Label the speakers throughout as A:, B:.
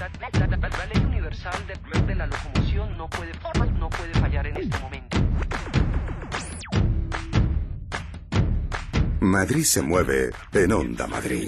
A: La ley universal de la locomoción no puede fallar en este momento.
B: Madrid se mueve en Onda Madrid.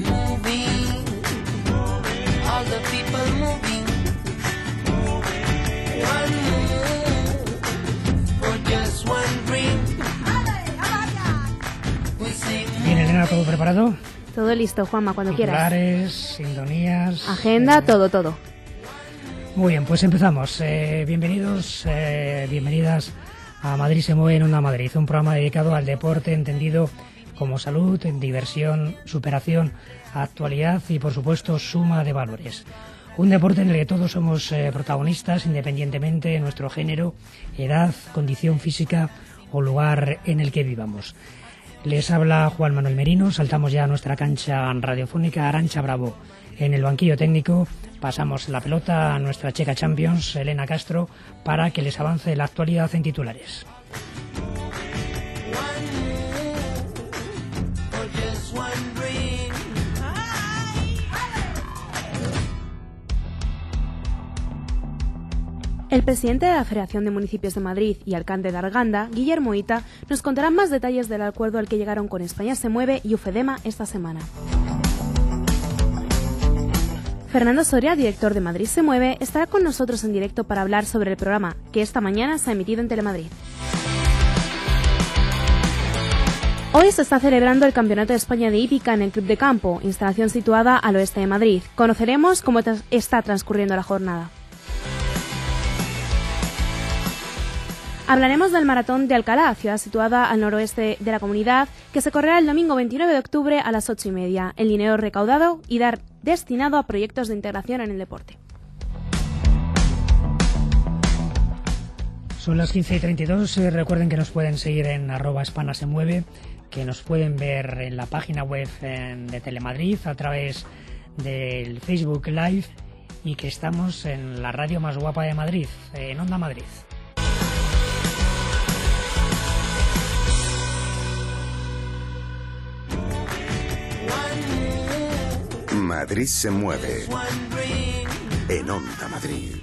C: Bien, Elena, ¿todo preparado?
D: Todo listo, Juanma, cuando quieras.
C: Titulares, sintonías...
D: Agenda, todo.
C: Muy bien, pues empezamos. Bienvenidos, bienvenidas a Madrid se mueve en Onda Madrid, un programa dedicado al deporte entendido como salud, diversión, superación, actualidad y, por supuesto, suma de valores. Un deporte en el que todos somos protagonistas, independientemente de nuestro género, edad, condición física o lugar en el que vivamos. Les habla Juan Manuel Merino, saltamos ya a nuestra cancha radiofónica. Arantxa Bravo en el banquillo técnico, pasamos la pelota a nuestra checa Champions, Elena Castro, para que les avance la actualidad en titulares.
D: El presidente de la Federación de Municipios de Madrid y alcalde de Arganda, Guillermo Hita, nos contará más detalles del acuerdo al que llegaron con España se mueve y UFEDEMA esta semana. Fernando Soria, director de Madrid se mueve, estará con nosotros en directo para hablar sobre el programa que esta mañana se ha emitido en Telemadrid. Hoy se está celebrando el Campeonato de España de Hípica en el Club de Campo, instalación situada al oeste de Madrid. Conoceremos cómo está transcurriendo la jornada. Hablaremos del Maratón de Alcalá, ciudad situada al noroeste de la comunidad, que se correrá el domingo 29 de octubre a las 8:30. El dinero recaudado irá destinado a proyectos de integración en el deporte.
C: Son las 15:32. Recuerden que nos pueden seguir en @hispanasemueve, que nos pueden ver en la página web de Telemadrid a través del Facebook Live y que estamos en la radio más guapa de Madrid, en Onda Madrid.
B: Madrid se mueve en Onda Madrid.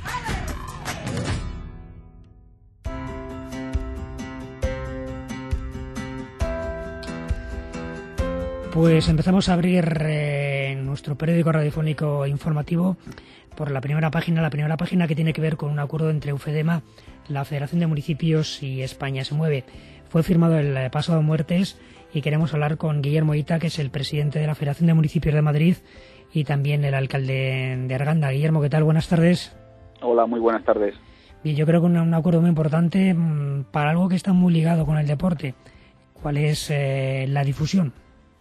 C: Pues empezamos a abrir nuestro periódico radiofónico informativo por la primera página que tiene que ver con un acuerdo entre UFEDEMA, la Federación de Municipios y España se mueve. Fue firmado el pasado martes y queremos hablar con Guillermo Hita, que es el presidente de la Federación de Municipios de Madrid y también el alcalde de Arganda. Guillermo, ¿qué tal? Buenas tardes.
E: Hola, muy buenas tardes.
C: Bien, yo creo que un acuerdo muy importante para algo que está muy ligado con el deporte. ¿Cuál es la difusión?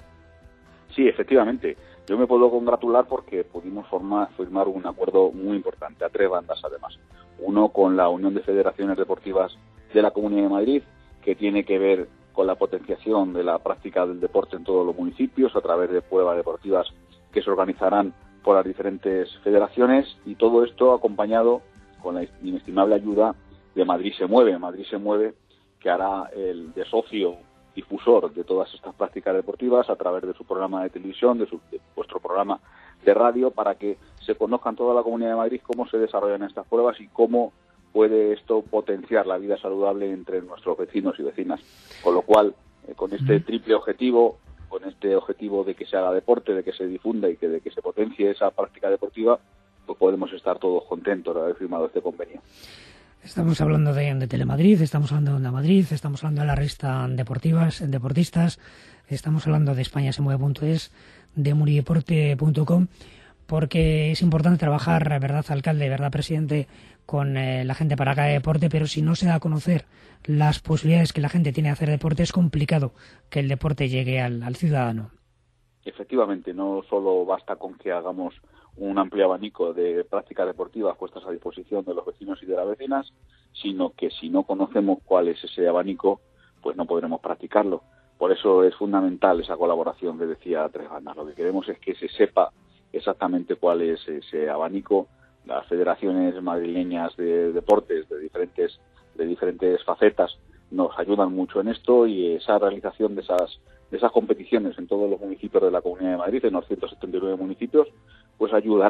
E: Sí, efectivamente. Yo me puedo congratular porque pudimos firmar un acuerdo muy importante, a 3 bandas además. Uno con la Unión de Federaciones Deportivas de la Comunidad de Madrid, que tiene que ver con la potenciación de la práctica del deporte en todos los municipios a través de pruebas deportivas que se organizarán por las diferentes federaciones, y todo esto acompañado con la inestimable ayuda de Madrid se mueve. Madrid se mueve, que hará el de socio difusor de todas estas prácticas deportivas a través de su programa de televisión, de vuestro programa de radio, para que se conozcan toda la Comunidad de Madrid cómo se desarrollan estas pruebas y cómo puede esto potenciar la vida saludable entre nuestros vecinos y vecinas. Con lo cual, con este triple objetivo, con este objetivo de que se haga deporte, de que se difunda y de que se potencie esa práctica deportiva, pues podemos estar todos contentos de haber firmado este convenio.
C: Estamos hablando de Telemadrid, estamos hablando de Onda Madrid, estamos hablando de la revista Deportistas, estamos hablando de españasemueve.es, de munideporte.com, porque es importante trabajar, verdad alcalde, verdad presidente, con la gente para que haga deporte, pero si no se da a conocer las posibilidades que la gente tiene de hacer deporte, es complicado que el deporte llegue al ciudadano.
E: Efectivamente, no solo basta con que hagamos un amplio abanico de prácticas deportivas puestas a disposición de los vecinos y de las vecinas, sino que si no conocemos cuál es ese abanico, pues no podremos practicarlo. Por eso es fundamental esa colaboración que decía Tres Bandas. Lo que queremos es que se sepa exactamente cuál es ese abanico. Las federaciones madrileñas de deportes de diferentes facetas nos ayudan mucho en esto, y esa realización de esas competiciones en todos los municipios de la Comunidad de Madrid, en los 179 municipios, pues ayudará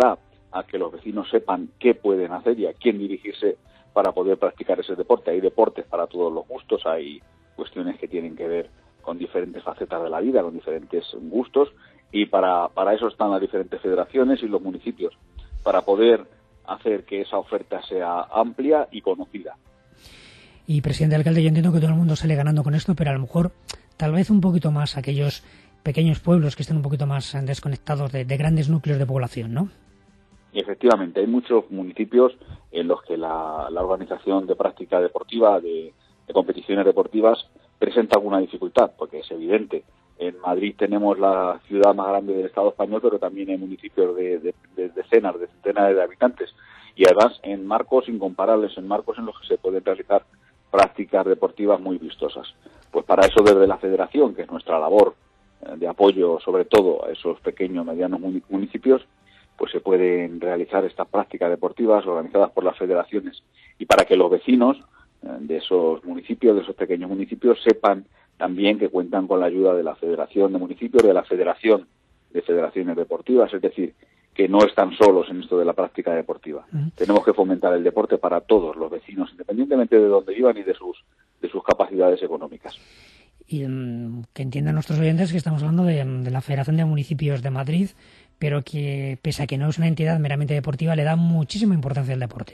E: a que los vecinos sepan qué pueden hacer y a quién dirigirse para poder practicar ese deporte. Hay deportes para todos los gustos, hay cuestiones que tienen que ver con diferentes facetas de la vida, con diferentes gustos, y para eso están las diferentes federaciones y los municipios, para poder hacer que esa oferta sea amplia y conocida.
C: Y, presidente alcalde, yo entiendo que todo el mundo sale ganando con esto, pero a lo mejor tal vez un poquito más aquellos pequeños pueblos que estén un poquito más desconectados de grandes núcleos de población, ¿no?
E: Y efectivamente, hay muchos municipios en los que la organización de práctica deportiva, de competiciones deportivas, presenta alguna dificultad, porque es evidente. En Madrid tenemos la ciudad más grande del Estado español, pero también hay municipios de decenas, de centenares de habitantes. Y además en marcos incomparables, en marcos en los que se pueden realizar prácticas deportivas muy vistosas. Pues para eso, desde la Federación, que es nuestra labor de apoyo sobre todo a esos pequeños, medianos municipios, pues se pueden realizar estas prácticas deportivas organizadas por las federaciones, y para que los vecinos de esos municipios, de esos pequeños municipios, sepan también que cuentan con la ayuda de la Federación de Municipios, de la Federación de Federaciones Deportivas, es decir, que no están solos en esto de la práctica deportiva. Tenemos que fomentar el deporte para todos los vecinos, independientemente de dónde vivan y de sus capacidades económicas.
C: Y que entiendan nuestros oyentes que estamos hablando de la Federación de Municipios de Madrid, pero que, pese a que no es una entidad meramente deportiva, le da muchísima importancia al deporte.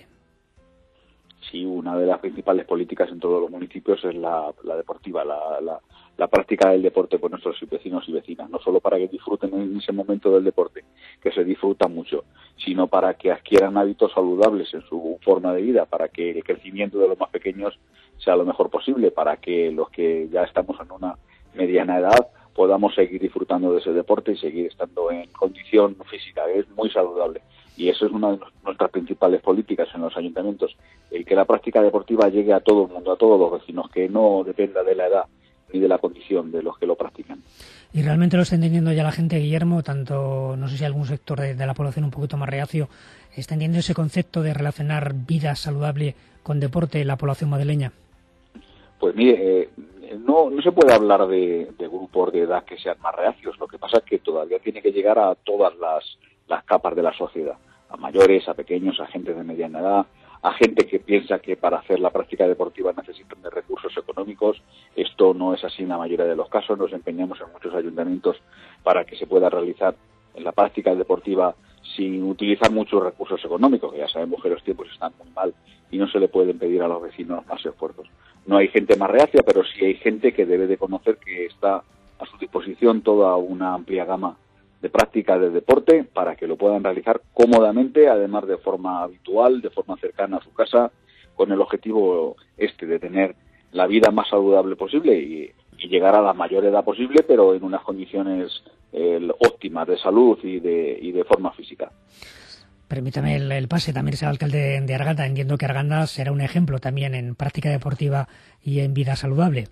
E: Sí, una de las principales políticas en todos los municipios es la deportiva, la práctica del deporte por nuestros vecinos y vecinas, no solo para que disfruten en ese momento del deporte, que se disfruta mucho, sino para que adquieran hábitos saludables en su forma de vida, para que el crecimiento de los más pequeños sea lo mejor posible, para que los que ya estamos en una mediana edad podamos seguir disfrutando de ese deporte y seguir estando en condición física, que es muy saludable. Y eso es una de nuestras principales políticas en los ayuntamientos, el que la práctica deportiva llegue a todo el mundo, a todos los vecinos, que no dependa de la edad ni de la condición de los que lo practican.
C: Y realmente lo está entendiendo ya la gente, Guillermo, tanto, no sé si algún sector de la población un poquito más reacio, está entendiendo ese concepto de relacionar vida saludable con deporte en la población madrileña.
E: Pues mire, no se puede hablar de grupos de edad que sean más reacios, lo que pasa es que todavía tiene que llegar a todas las capas de la sociedad, a mayores, a pequeños, a gente de mediana edad, a gente que piensa que para hacer la práctica deportiva necesitan de recursos económicos. Esto no es así en la mayoría de los casos. Nos empeñamos en muchos ayuntamientos para que se pueda realizar la práctica deportiva sin utilizar muchos recursos económicos, que ya sabemos que los tiempos están muy mal y no se le pueden pedir a los vecinos más esfuerzos. No hay gente más reacia, pero sí hay gente que debe de conocer que está a su disposición toda una amplia gama de práctica de deporte para que lo puedan realizar cómodamente, además de forma habitual, de forma cercana a su casa, con el objetivo de tener la vida más saludable posible y llegar a la mayor edad posible, pero en unas condiciones óptimas de salud y de forma física.
C: Permítame el pase, también es el alcalde de Arganda. Entiendo que Arganda será un ejemplo también en práctica deportiva y en vida saludable.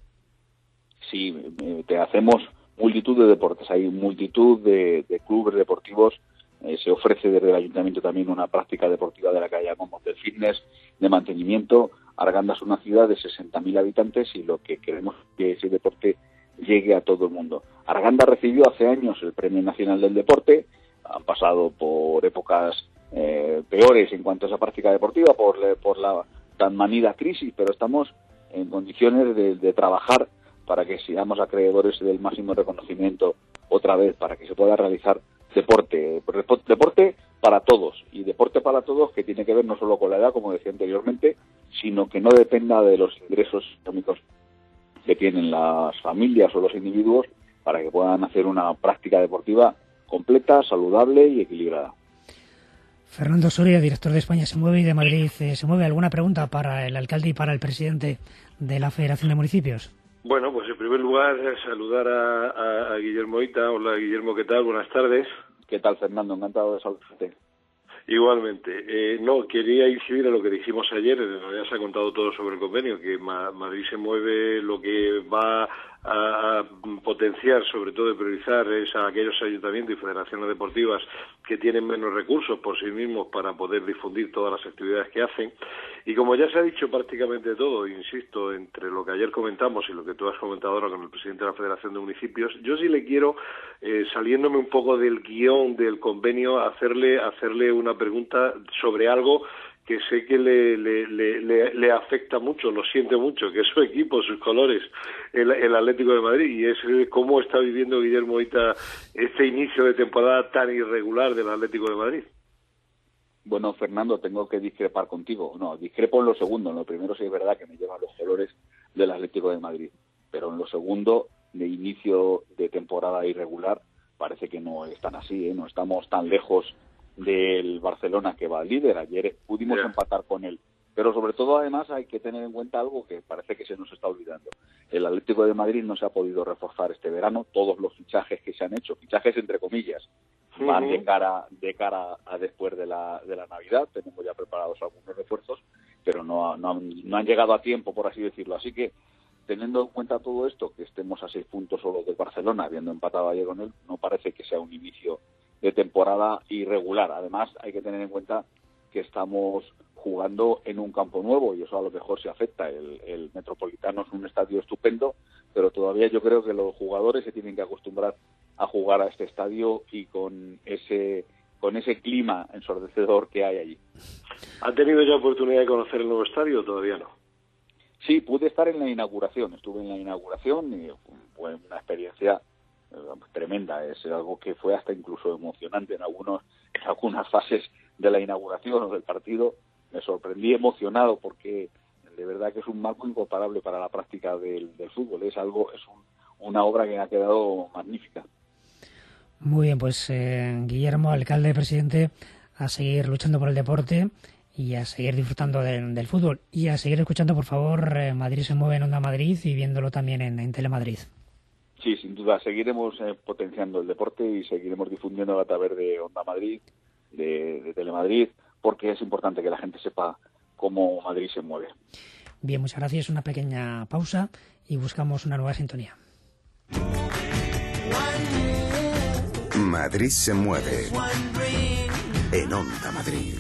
E: Sí, te hacemos multitud de deportes, hay multitud de clubes deportivos, se ofrece desde el ayuntamiento también una práctica deportiva de la que llamamos de fitness, de mantenimiento. Arganda es una ciudad de 60.000 habitantes y lo que queremos es que ese deporte llegue a todo el mundo. Arganda recibió hace años el Premio Nacional del Deporte, han pasado por épocas peores en cuanto a esa práctica deportiva, por la tan manida crisis, pero estamos en condiciones de trabajar para que seamos acreedores del máximo reconocimiento otra vez, para que se pueda realizar deporte para todos, y deporte para todos que tiene que ver no solo con la edad, como decía anteriormente, sino que no dependa de los ingresos económicos que tienen las familias o los individuos, para que puedan hacer una práctica deportiva completa, saludable y equilibrada.
C: Fernando Soria, director de España se mueve y de Madrid se mueve. ¿Alguna pregunta para el alcalde y para el presidente de la Federación de Municipios?
F: Bueno, pues en primer lugar saludar a Guillermo Ita. Hola Guillermo, ¿qué tal? Buenas tardes.
E: ¿Qué tal, Fernando? Encantado de saludarte.
F: Igualmente. Quería incidir en lo que dijimos ayer, en realidad se ha contado todo sobre el convenio, que Madrid se mueve, lo que va a potenciar, sobre todo de priorizar, es a aquellos ayuntamientos y federaciones deportivas que tienen menos recursos por sí mismos para poder difundir todas las actividades que hacen. Y como ya se ha dicho prácticamente todo, insisto, entre lo que ayer comentamos y lo que tú has comentado ahora con el presidente de la Federación de Municipios, yo sí le quiero, saliéndome un poco del guión del convenio, hacerle una pregunta sobre algo que sé que le afecta mucho, lo siente mucho, que es su equipo, sus colores, el Atlético de Madrid, y es cómo está viviendo Guillermo Moita este inicio de temporada tan irregular del Atlético de Madrid.
E: Bueno, Fernando, tengo que discrepar contigo. No, discrepo en lo segundo. En lo primero sí es verdad que me llevan los colores del Atlético de Madrid, pero en lo segundo, de inicio de temporada irregular, parece que no es tan así, ¿eh? No estamos tan lejos del Barcelona, que va líder. Ayer pudimos empatar con él, pero sobre todo además hay que tener en cuenta algo que parece que se nos está olvidando. El Atlético de Madrid no se ha podido reforzar este verano. Todos los fichajes que se han hecho, fichajes entre comillas, van de cara a después de la Navidad. Tenemos ya preparados algunos refuerzos, pero no han llegado a tiempo, por así decirlo. Así que, teniendo en cuenta todo esto, que estemos a 6 puntos solo del Barcelona, habiendo empatado ayer con él, no parece que sea un inicio de temporada irregular. Además, hay que tener en cuenta que estamos jugando en un campo nuevo y eso a lo mejor se afecta. El Metropolitano es un estadio estupendo, pero todavía yo creo que los jugadores se tienen que acostumbrar a jugar a este estadio y con ese clima ensordecedor que hay allí.
F: ¿Han tenido ya oportunidad de conocer el nuevo estadio o todavía no?
E: Sí, pude estar en la inauguración. Estuve en la inauguración y fue una experiencia tremenda. Es algo que fue hasta incluso emocionante en algunas fases de la inauguración o del partido. Me sorprendí emocionado porque de verdad que es un marco incomparable para la práctica del fútbol. Es una obra que ha quedado magnífica.
C: Muy bien, pues Guillermo, alcalde, presidente, a seguir luchando por el deporte y a seguir disfrutando del fútbol y a seguir escuchando, por favor, Madrid se mueve en Onda Madrid y viéndolo también en Telemadrid.
E: Sí, sin duda, seguiremos potenciando el deporte y seguiremos difundiendo a través de Onda Madrid, de Telemadrid, porque es importante que la gente sepa cómo Madrid se mueve.
C: Bien, muchas gracias. Una pequeña pausa y buscamos una nueva sintonía.
B: Madrid se mueve en Onda Madrid.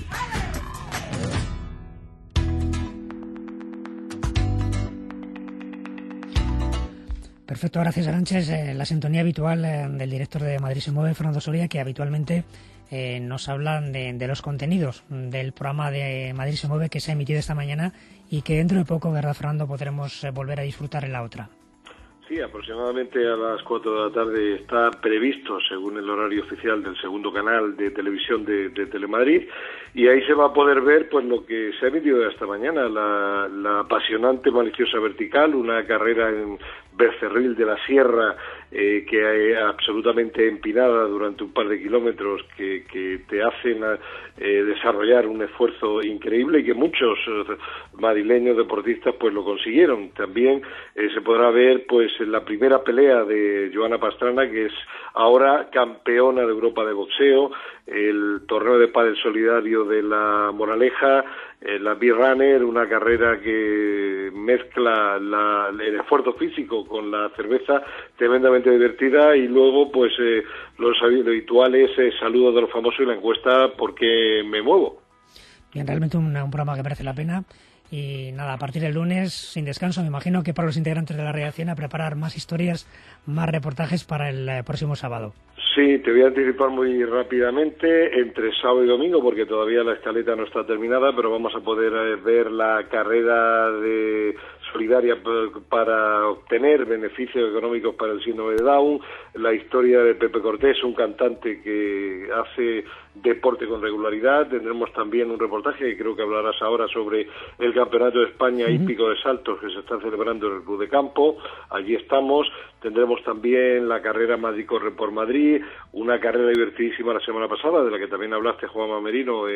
C: Perfecto, gracias Aranches. La sintonía habitual del director de Madrid se mueve, Fernando Soria, que habitualmente nos hablan de los contenidos del programa de Madrid se mueve que se ha emitido esta mañana y que dentro de poco, ¿verdad, Fernando?, podremos volver a disfrutar en la otra.
F: Sí, aproximadamente a las 4 de la tarde está previsto, según el horario oficial del segundo canal de televisión de Telemadrid, y ahí se va a poder ver pues lo que se ha emitido esta mañana, la apasionante Maliciosa Vertical, una carrera en Becerril de la Sierra que absolutamente empinada durante un par de kilómetros que te hacen desarrollar un esfuerzo increíble y que muchos madrileños deportistas pues lo consiguieron. También se podrá ver pues la primera pelea de Joana Pastrana, que es ahora campeona de Europa de boxeo, el torneo de pádel solidario de La Moraleja, la B-Runner, una carrera que mezcla el esfuerzo físico con la cerveza, tremendamente divertida, y luego pues los habituales saludos de los famosos y la encuesta ¿por qué me muevo?
C: Bien, realmente un programa que merece la pena. Y nada, a partir del lunes, sin descanso, me imagino que para los integrantes de la redacción a preparar más historias, más reportajes para el próximo sábado.
F: Sí, te voy a anticipar muy rápidamente, entre sábado y domingo, porque todavía la escaleta no está terminada, pero vamos a poder ver la carrera solidaria para obtener beneficios económicos para el síndrome de Down, la historia de Pepe Cortés, un cantante que hace deporte con regularidad. Tendremos también un reportaje que creo que hablarás ahora sobre el Campeonato de España hípico de saltos que se está celebrando en el Club de Campo. Allí estamos. Tendremos también la carrera Madrid corre por Madrid, una carrera divertidísima la semana pasada, de la que también hablaste, Juanma Merino,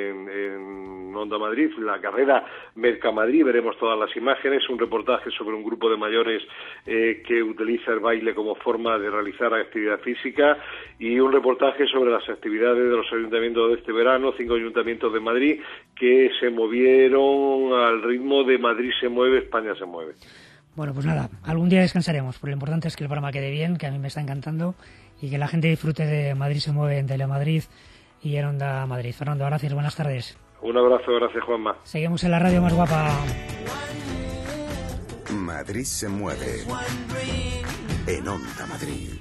F: en Onda Madrid, la carrera Mercamadrid. Veremos todas las imágenes, un reportaje sobre un grupo de mayores que utiliza el baile como forma de realizar actividad física, y un reportaje sobre las actividades de los ayuntamientos de este verano, 5 ayuntamientos de Madrid que se movieron al ritmo de Madrid se mueve, España se mueve.
C: Bueno, pues nada, algún día descansaremos, pero lo importante es que el programa quede bien, que a mí me está encantando y que la gente disfrute de Madrid se mueve en Telemadrid y en Onda Madrid. Fernando, gracias, buenas tardes.
F: Un abrazo, gracias Juanma.
C: Seguimos en la radio más guapa.
B: Madrid se mueve en Onda Madrid.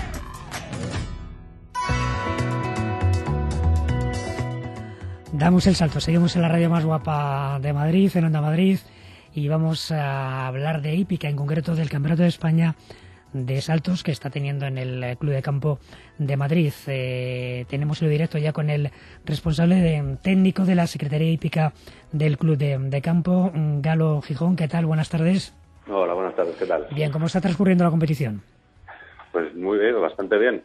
C: Damos el salto, seguimos en la radio más guapa de Madrid, en Onda Madrid, y vamos a hablar de hípica, en concreto del Campeonato de España de saltos que está teniendo en el Club de Campo de Madrid. Tenemos el directo ya con el responsable técnico de la Secretaría Hípica del Club de Campo, Galo Gijón. ¿Qué tal? Buenas tardes.
G: Hola, buenas tardes, ¿qué tal?
C: Bien, ¿cómo está transcurriendo la competición?
G: Pues muy bien, bastante bien.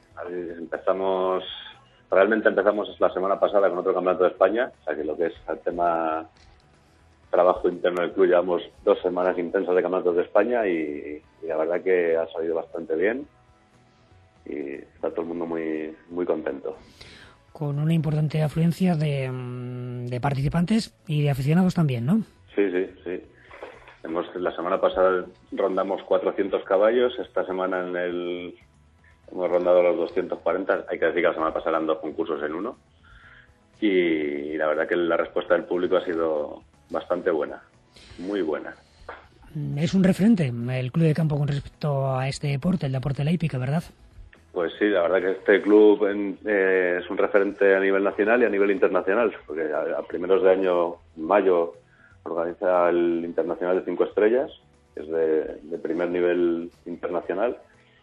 G: Realmente empezamos la semana pasada con otro campeonato de España, o sea que lo que es el tema trabajo interno del club, llevamos 2 semanas intensas de campeonatos de España y la verdad que ha salido bastante bien y está todo el mundo muy, muy contento.
C: Con una importante afluencia de participantes y de aficionados también, ¿no?
G: Sí. La semana pasada rondamos 400 caballos, esta semana hemos rondado los 240. Hay que decir que la semana pasada eran 2 concursos en uno. Y la verdad que la respuesta del público ha sido bastante buena, muy buena.
C: Es un referente el Club de Campo con respecto a este deporte, el deporte de la hípica, ¿verdad?
G: Pues sí, la verdad que este club es un referente a nivel nacional y a nivel internacional, porque a primeros de año, en mayo, organiza el Internacional de 5 estrellas, que es de primer nivel internacional.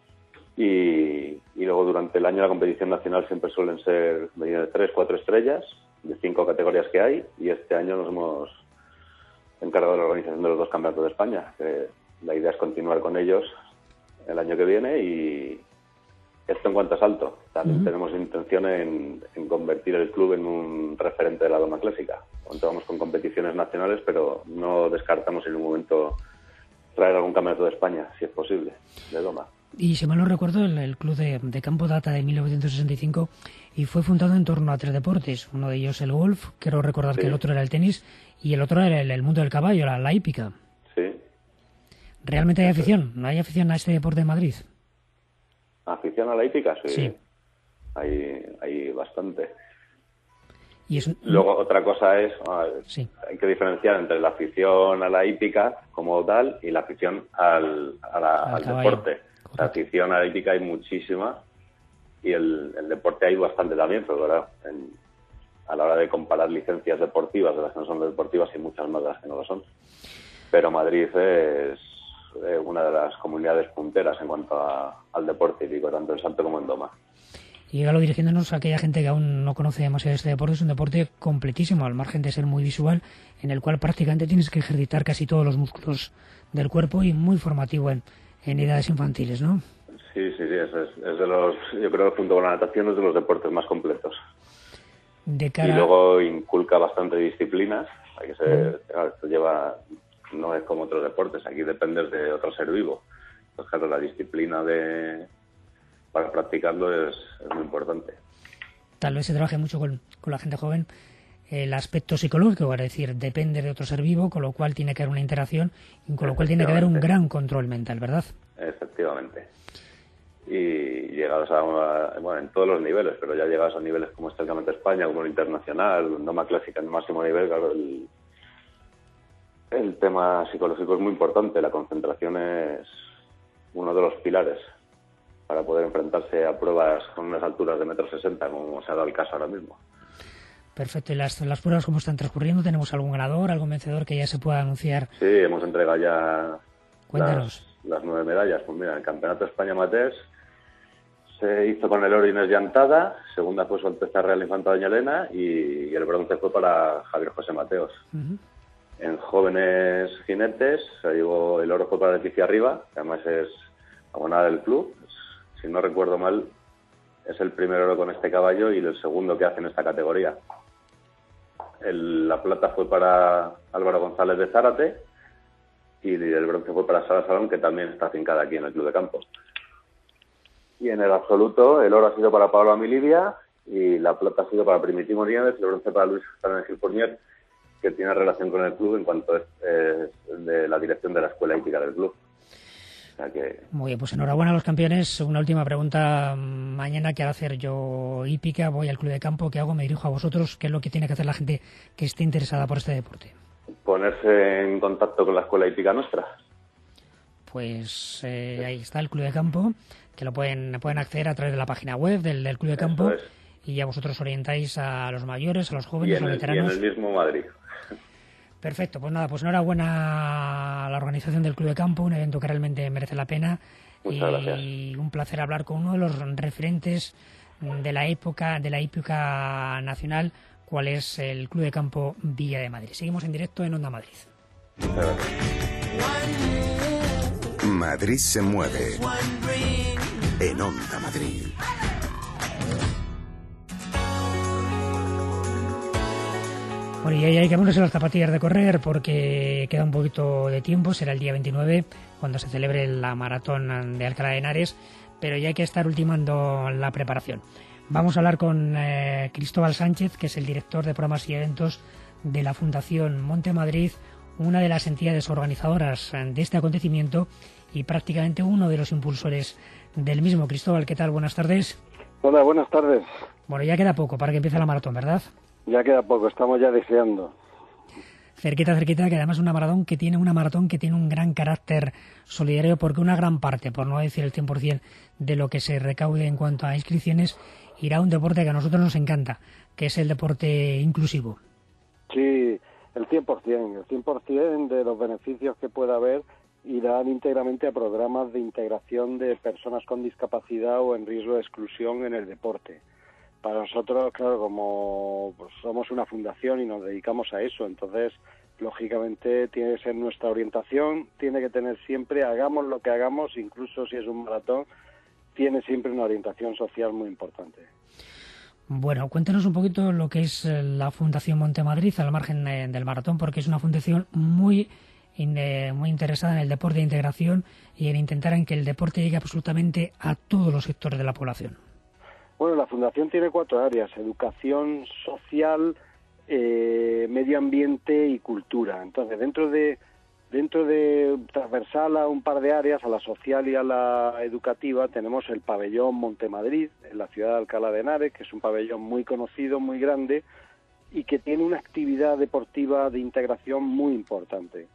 G: Y luego durante el año la competición nacional siempre suelen ser de 3, 4 estrellas, de 5 categorías que hay, y este año nos hemos encargado de la organización de los 2 campeonatos de España, que la idea es continuar con ellos el año que viene. Y esto en cuanto a salto, también tenemos intención en convertir el club en un referente de la doma clásica. Contamos con competiciones nacionales, pero no descartamos en un momento traer algún campeonato de España, si es posible, de doma.
C: Y si mal no recuerdo, el Club de Campo data de 1965 y fue fundado en torno a 3 deportes. Uno de ellos el golf, quiero recordar que el otro era el tenis y el otro era el mundo del caballo, la hípica.
G: Sí.
C: ¿Realmente hay afición? ¿No hay afición a este deporte en Madrid?
G: ¿Afición a la hípica?
C: Sí.
G: Hay bastante.
C: Y
G: luego otra cosa es, hay que diferenciar entre la afición a la hípica como tal y la afición al deporte. La afición a la hípica hay muchísima y el deporte hay bastante también, pero ¿verdad? A la hora de comparar licencias deportivas de las que no son deportivas hay muchas más de las que no lo son. Pero Madrid es una de las comunidades punteras en cuanto al deporte hípico, tanto en salto como en doma.
C: Y Galo, dirigiéndonos a aquella gente que aún no conoce demasiado este deporte, es un deporte completísimo, al margen de ser muy visual, en el cual prácticamente tienes que ejercitar casi todos los músculos del cuerpo y muy formativo en edades infantiles, ¿no?
G: Sí, es de los, yo creo que junto con la natación es de los deportes más completos. Y luego inculca bastante disciplinas, hay que ser, esto no es como otros deportes, aquí dependes de otro ser vivo. Pues claro, la disciplina para practicarlo es muy importante.
C: Tal vez se trabaje mucho con la gente joven el aspecto psicológico, es decir, depende de otro ser vivo, con lo cual tiene que haber una interacción y con lo cual tiene que haber un gran control mental, ¿verdad?
G: Efectivamente. Y llegados en todos los niveles, pero ya llegados a niveles como este el Campeonato de España, como el internacional, doma clásica en el máximo nivel, claro, el tema psicológico es muy importante. La concentración es uno de los pilares para poder enfrentarse a pruebas con unas alturas de 1,60 m, como se ha dado el caso ahora mismo.
C: Perfecto. ¿Y las pruebas cómo están transcurriendo? ¿Tenemos algún ganador, algún vencedor que ya se pueda anunciar?
G: Sí, hemos entregado ya las 9 medallas. Pues mira, el Campeonato de España Amateurs se hizo con el oro Inés Llantada, segunda fue Su Alteza Real Infanta Doña Elena y el bronce fue para Javier José Mateos. En jóvenes jinetes se llevó el oro fue para Leticia Riva, que además es abonada del club. Si no recuerdo mal, es el primer oro con este caballo y el segundo que hace en esta categoría. La plata fue para Álvaro González de Zárate y el bronce fue para Sara Salón, que también está afincada aquí en el Club de Campo. Y en el absoluto, el oro ha sido para Pablo Amilibia y la plata ha sido para Primitivo Nieves y el bronce para Luis Fernández Gil Fournier, que tiene relación con el club en cuanto es de la dirección de la escuela hípica del club. O sea que...
C: Muy bien, pues enhorabuena a los campeones. Una última pregunta. Mañana, ¿qué hará hacer yo hípica? Voy al club de campo, ¿qué hago? Me dirijo a vosotros. ¿Qué es lo que tiene que hacer la gente que esté interesada por este deporte?
G: Ponerse en contacto con la escuela hípica nuestra.
C: Pues ahí está el club de campo, que lo pueden acceder a través de la página web del club de campo.
G: Eso es.
C: Y ya vosotros orientáis a los mayores, a los jóvenes, a los veteranos.
G: Y en el mismo Madrid.
C: Perfecto, pues nada, pues enhorabuena a la organización del Club de Campo, un evento que realmente merece la pena.
G: Muchas gracias.
C: Y un placer hablar con uno de los referentes de la hípica nacional, cuál es el Club de Campo Villa de Madrid. Seguimos en directo en Onda Madrid.
G: Muchas gracias.
B: Madrid se mueve en Onda Madrid.
C: Bueno, y ahí hay que ponerse las zapatillas de correr porque queda un poquito de tiempo, será el día 29 cuando se celebre la maratón de Alcalá de Henares, pero ya hay que estar ultimando la preparación. Vamos a hablar con Cristóbal Sánchez, que es el director de programas y eventos de la Fundación Monte Madrid, una de las entidades organizadoras de este acontecimiento y prácticamente uno de los impulsores del mismo. Cristóbal, ¿qué tal? Buenas tardes.
H: Hola, buenas tardes.
C: Bueno, ya queda poco para que empiece la maratón, ¿verdad?
H: Ya queda poco, estamos ya deseando.
C: Cerquita, que además es una maratón que tiene un gran carácter solidario, porque una gran parte, por no decir el 100% de lo que se recaude en cuanto a inscripciones, irá a un deporte que a nosotros nos encanta, que es el deporte inclusivo.
H: Sí, el 100% de los beneficios que pueda haber irán íntegramente a programas de integración de personas con discapacidad o en riesgo de exclusión en el deporte. Para nosotros, claro, como pues, somos una fundación y nos dedicamos a eso, entonces, lógicamente, tiene que ser nuestra orientación, tiene que tener siempre, hagamos lo que hagamos, incluso si es un maratón, tiene siempre una orientación social muy importante.
C: Bueno, cuéntanos un poquito lo que es la Fundación Monte Madrid al margen del maratón, porque es una fundación muy interesada en el deporte de integración y en intentar en que el deporte llegue absolutamente a todos los sectores de la población.
H: Bueno, la Fundación tiene 4 áreas: educación social, medio ambiente y cultura. Entonces, dentro de transversal a un par de áreas, a la social y a la educativa, tenemos el pabellón Monte Madrid, en la ciudad de Alcalá de Henares, que es un pabellón muy conocido, muy grande, y que tiene una actividad deportiva de integración muy importante.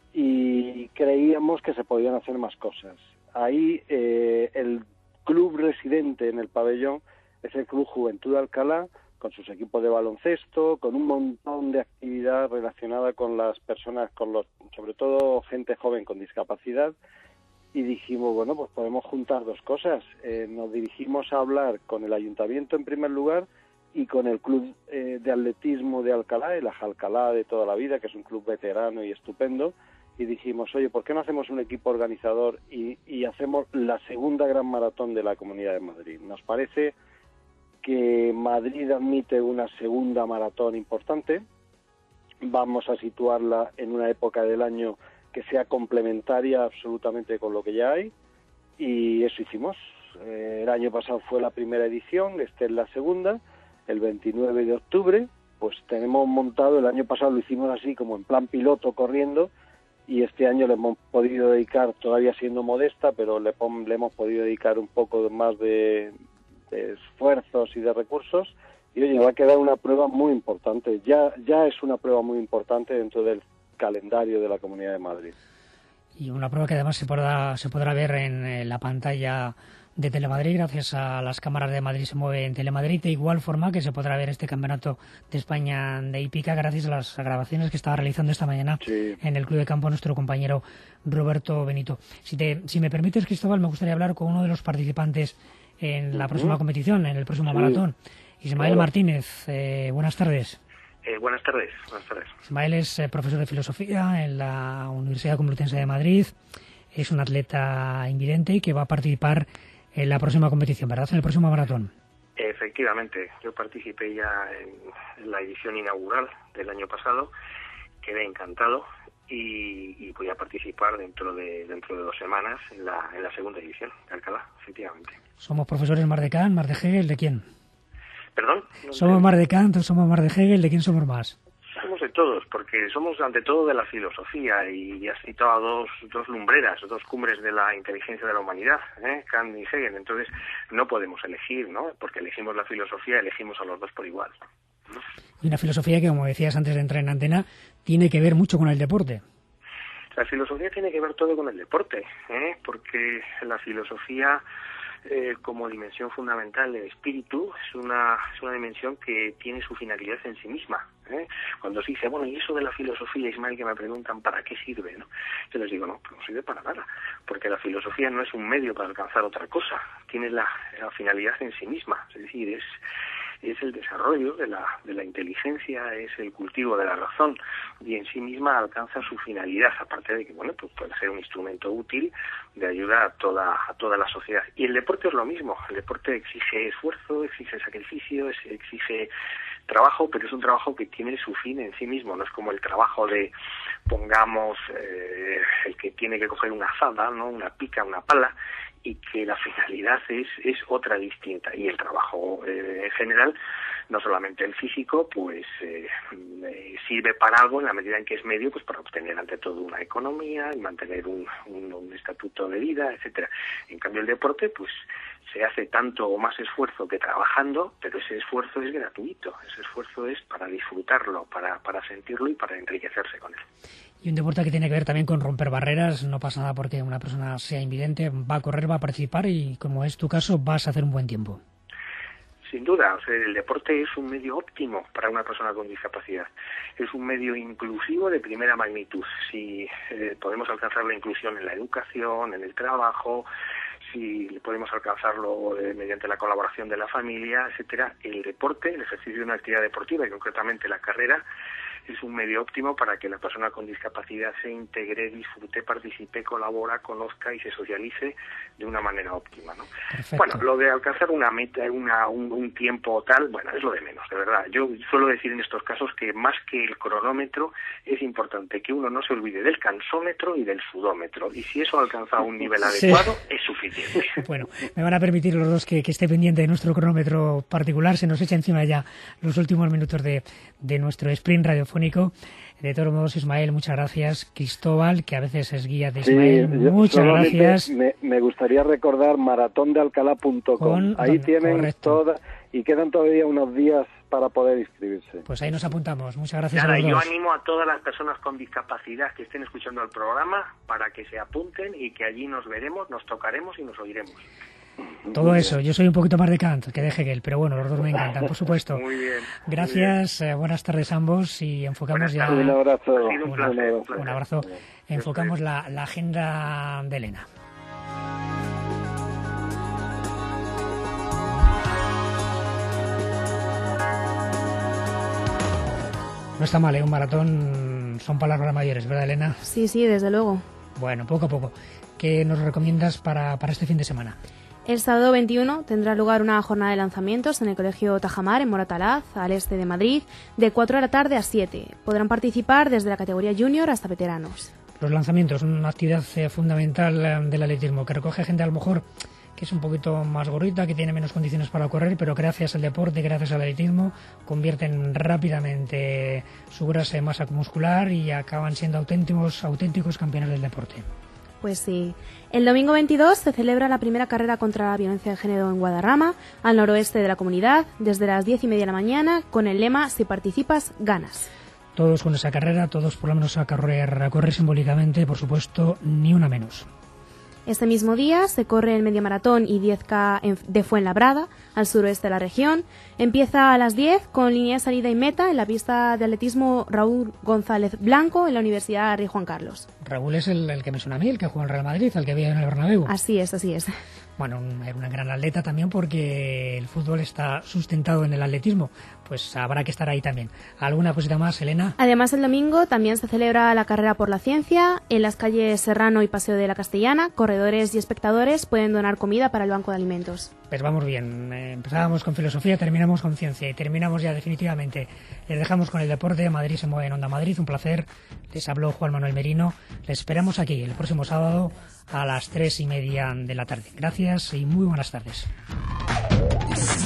H: Y creíamos que se podían hacer más cosas. Ahí el club residente en el pabellón es el Club Juventud de Alcalá, con sus equipos de baloncesto, con un montón de actividad relacionada con las personas, sobre todo gente joven con discapacidad, y dijimos, bueno, pues podemos juntar dos cosas. Nos dirigimos a hablar con el ayuntamiento en primer lugar y con el Club de Atletismo de Alcalá, el Ajalcalá de toda la vida, que es un club veterano y estupendo, y dijimos, oye, ¿por qué no hacemos un equipo organizador y hacemos la segunda gran maratón de la Comunidad de Madrid? Nos parece que Madrid admite una segunda maratón importante. Vamos a situarla en una época del año que sea complementaria absolutamente con lo que ya hay, y eso hicimos. El año pasado fue la primera edición, esta es la segunda, el 29 de octubre, pues tenemos montado, el año pasado lo hicimos así como en plan piloto corriendo, y este año le hemos podido dedicar, todavía siendo modesta, pero le hemos podido dedicar un poco más de esfuerzos y de recursos, y oye, va a quedar una prueba muy importante, ya es una prueba muy importante dentro del calendario de la Comunidad de Madrid.
C: Y una prueba que además se podrá ver en la pantalla de Telemadrid, gracias a las cámaras de Madrid se mueve en Telemadrid, de igual forma que se podrá ver este Campeonato de España de hípica gracias a las grabaciones que estaba realizando esta mañana en el Club de Campo nuestro compañero Roberto Benito. Si me permites, Cristóbal, me gustaría hablar con uno de los participantes en la próxima competición, en el próximo maratón. Ismael Martínez, buenas tardes.
I: Buenas tardes.
C: Ismael es profesor de filosofía en la Universidad Complutense de Madrid, es un atleta invidente y que va a participar en la próxima competición, ¿verdad?, en el próximo maratón.
I: Efectivamente, yo participé ya en la edición inaugural del año pasado, quedé encantado y voy a participar dentro de 2 semanas en la segunda edición de Alcalá, efectivamente.
C: ¿Somos profesores más de Kant, más de Hegel, de quién?
I: ¿Perdón?
C: ¿Somos más de Kant o somos más de Hegel? ¿De quién somos más?
I: Somos de todos, porque somos ante todo de la filosofía, y has citado a dos lumbreras, dos cumbres de la inteligencia de la humanidad, Kant y Hegel. Entonces no podemos elegir, ¿no? Porque elegimos la filosofía, elegimos a los dos por igual.
C: Y una filosofía que, como decías antes de entrar en antena, tiene que ver mucho con el deporte.
I: La filosofía tiene que ver todo con el deporte, porque la filosofía, como dimensión fundamental del espíritu, es una dimensión que tiene su finalidad en sí misma. Cuando se dice, bueno, y eso de la filosofía, Ismael, que me preguntan ¿para qué sirve?, ¿no? Yo les digo, no sirve para nada, porque la filosofía no es un medio para alcanzar otra cosa, tiene la finalidad en sí misma, es decir, es el desarrollo de la inteligencia, es el cultivo de la razón, y en sí misma alcanza su finalidad, aparte de que, bueno, pues puede ser un instrumento útil de ayuda a toda la sociedad. Y el deporte es lo mismo, el deporte exige esfuerzo, exige sacrificio, exige trabajo, pero es un trabajo que tiene su fin en sí mismo, no es como el trabajo de, pongamos, el que tiene que coger una azada, ¿no?, una pica, una pala, y que la finalidad es otra distinta. Y el trabajo en general, no solamente el físico, pues sirve para algo en la medida en que es medio, pues para obtener ante todo una economía y mantener un estatuto de vida, etcétera. En cambio el deporte, pues se hace tanto o más esfuerzo que trabajando, pero ese esfuerzo es gratuito, ese esfuerzo es para disfrutarlo, para sentirlo y para enriquecerse con él.
C: Y un deporte que tiene que ver también con romper barreras. No pasa nada porque una persona sea invidente, va a correr, va a participar y, como es tu caso, vas a hacer un buen tiempo.
I: Sin duda, o sea, el deporte es un medio óptimo para una persona con discapacidad. Es un medio inclusivo de primera magnitud. Si podemos alcanzar la inclusión en la educación, en el trabajo, si podemos alcanzarlo mediante la colaboración de la familia, etcétera, el deporte, el ejercicio de una actividad deportiva y concretamente la carrera, es un medio óptimo para que la persona con discapacidad se integre, disfrute, participe, colabora, conozca y se socialice de una manera óptima, ¿no?
C: Perfecto.
I: Bueno, lo de alcanzar una meta, un tiempo tal, bueno, es lo de menos, de verdad. Yo suelo decir en estos casos que más que el cronómetro es importante que uno no se olvide del cansómetro y del sudómetro, y si eso alcanza un nivel adecuado, es suficiente.
C: Bueno, me van a permitir los dos que esté pendiente de nuestro cronómetro particular. Se nos echa encima ya los últimos minutos de nuestro sprint radiofónico. De todos modos, Ismael, muchas gracias. Cristóbal, que a veces es guía de Ismael, muchas gracias.
H: Me gustaría recordar maratondealcalá.com. Ahí tienen todas, y quedan todavía unos días para poder inscribirse.
C: Pues ahí nos apuntamos. Muchas gracias.
I: Nada,
C: a los dos.
I: Yo animo a todas las personas con discapacidad que estén escuchando el programa para que se apunten y que allí nos veremos, nos tocaremos y nos oiremos.
C: Todo eso. Yo soy un poquito más de Kant que de Hegel, pero bueno, los dos me encantan, por supuesto.
I: Muy bien.
C: Gracias, buenas tardes a ambos y enfocamos ya...
H: Un abrazo.
I: Ha sido un placer.
C: Un abrazo. Enfocamos la agenda de Elena. No está mal, un maratón son palabras mayores, ¿verdad, Elena?
D: Sí, desde luego.
C: Bueno, poco a poco. ¿Qué nos recomiendas para este fin de semana?
D: El sábado 21 tendrá lugar una jornada de lanzamientos en el Colegio Tajamar, en Moratalaz, al este de Madrid, de 4 de la tarde a 7. Podrán participar desde la categoría junior hasta veteranos.
C: Los lanzamientos, una actividad fundamental del atletismo, que recoge gente a lo mejor que es un poquito más gordita, que tiene menos condiciones para correr, pero gracias al deporte, gracias al atletismo, convierten rápidamente su grasa en masa muscular y acaban siendo auténticos campeones del deporte.
D: Pues sí. El domingo 22 se celebra la primera carrera contra la violencia de género en Guadarrama, al noroeste de la comunidad, desde las 10:30 de la mañana, con el lema "Si participas, ganas".
C: Todos con esa carrera, todos por lo menos a correr simbólicamente, por supuesto, ni una menos.
D: Este mismo día se corre el medio maratón y 10K de Fuenlabrada, al suroeste de la región. Empieza a las 10 con línea de salida y meta en la pista de atletismo Raúl González Blanco en la Universidad Rey Juan Carlos.
C: Raúl es el que me suena a mí, el que juega en Real Madrid, el que había en el Bernabéu.
D: Así es.
C: Bueno, era una gran atleta también porque el fútbol está sustentado en el atletismo. Pues habrá que estar ahí también. ¿Alguna cosita más, Elena?
D: Además, el domingo también se celebra la carrera por la ciencia. En las calles Serrano y Paseo de la Castellana, corredores y espectadores pueden donar comida para el banco de alimentos.
C: Pues vamos bien. Empezábamos con filosofía, terminamos con ciencia y terminamos ya definitivamente. Les dejamos con el deporte. Madrid se mueve en Onda Madrid. Un placer. Les habló Juan Manuel Merino. Les esperamos aquí el próximo sábado a las 3:30 de la tarde. Gracias y muy buenas tardes.